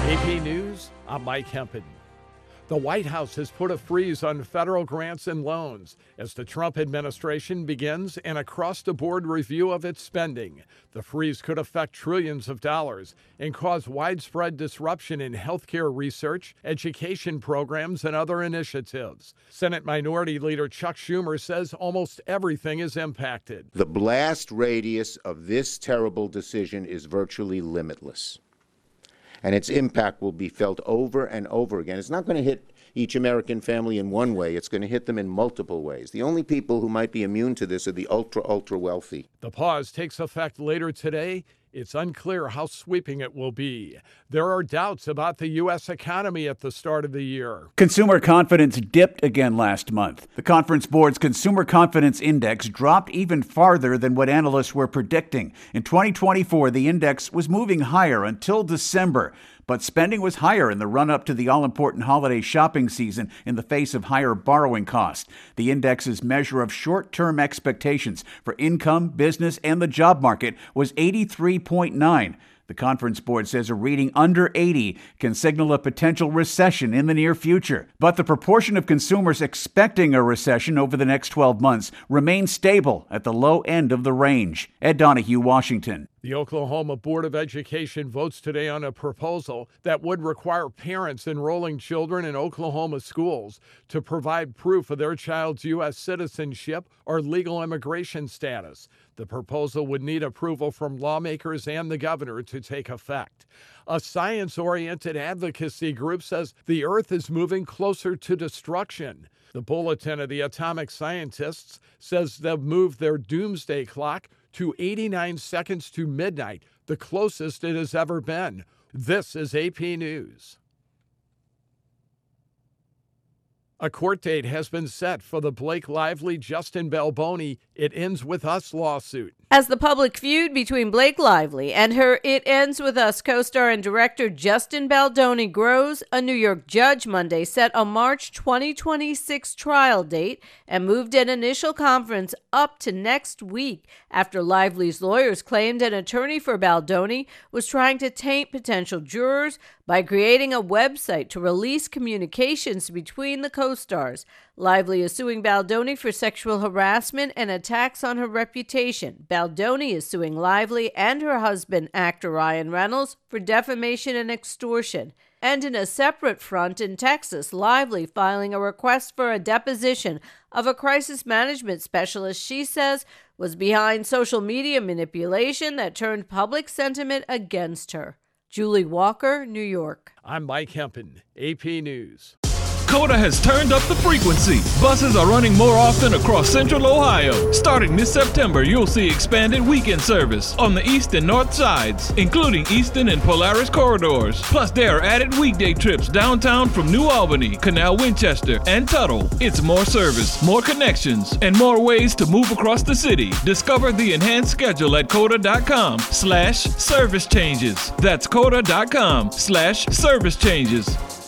AP News, I'm Mike Hempen. The White House has put a freeze on federal grants and loans as the Trump administration begins an across-the-board review of its spending. The freeze could affect trillions of dollars and cause widespread disruption in healthcare research, education programs, and other initiatives. Senate Minority Leader Chuck Schumer says almost everything is impacted. The blast radius of this terrible decision is virtually limitless, and its impact will be felt over and over again. It's not going to hit each American family in one way. It's going to hit them in multiple ways. The only people who might be immune to this are the ultra wealthy. The pause takes effect later today. It's unclear how sweeping it will be. There are doubts about the U.S. economy at the start of the year. Consumer confidence dipped again last month. The Conference Board's Consumer Confidence Index dropped even farther than what analysts were predicting. In 2024, the index was moving higher until December. But spending was higher in the run-up to the all-important holiday shopping season in the face of higher borrowing costs. The index's measure of short-term expectations for income, business, and the job market was 83.9. The Conference Board says a reading under 80 can signal a potential recession in the near future. But the proportion of consumers expecting a recession over the next 12 months remains stable at the low end of the range. Ed Donahue, Washington. The Oklahoma Board of Education votes today on a proposal that would require parents enrolling children in Oklahoma schools to provide proof of their child's U.S. citizenship or legal immigration status. The proposal would need approval from lawmakers and the governor to take effect. A science-oriented advocacy group says the Earth is moving closer to destruction. The Bulletin of the Atomic Scientists says they've moved their doomsday clock to 89 seconds to midnight, the closest it has ever been. This is AP News. A court date has been set for the Blake Lively-Justin Baldoni It Ends With Us lawsuit. As the public feud between Blake Lively and her It Ends With Us co-star and director Justin Baldoni grows, a New York judge Monday set a March 2026 trial date and moved an initial conference up to next week after Lively's lawyers claimed an attorney for Baldoni was trying to taint potential jurors by creating a website to release communications between the co-stars. Lively is suing Baldoni for sexual harassment and attacks on her reputation. Baldoni is suing Lively and her husband, actor Ryan Reynolds, for defamation and extortion. And in a separate front in Texas, Lively filing a request for a deposition of a crisis management specialist she says was behind social media manipulation that turned public sentiment against her. Julie Walker, New York. I'm Mike Hempen, AP News. COTA has turned up the frequency. Buses are running more often across Central Ohio. Starting this September, you'll see expanded weekend service on the east and north sides, including Eastern and Polaris corridors. Plus, there are added weekday trips downtown from New Albany, Canal Winchester, and Tuttle. It's more service, more connections, and more ways to move across the city. Discover the enhanced schedule at COTA.com/service changes. That's COTA.com/service changes.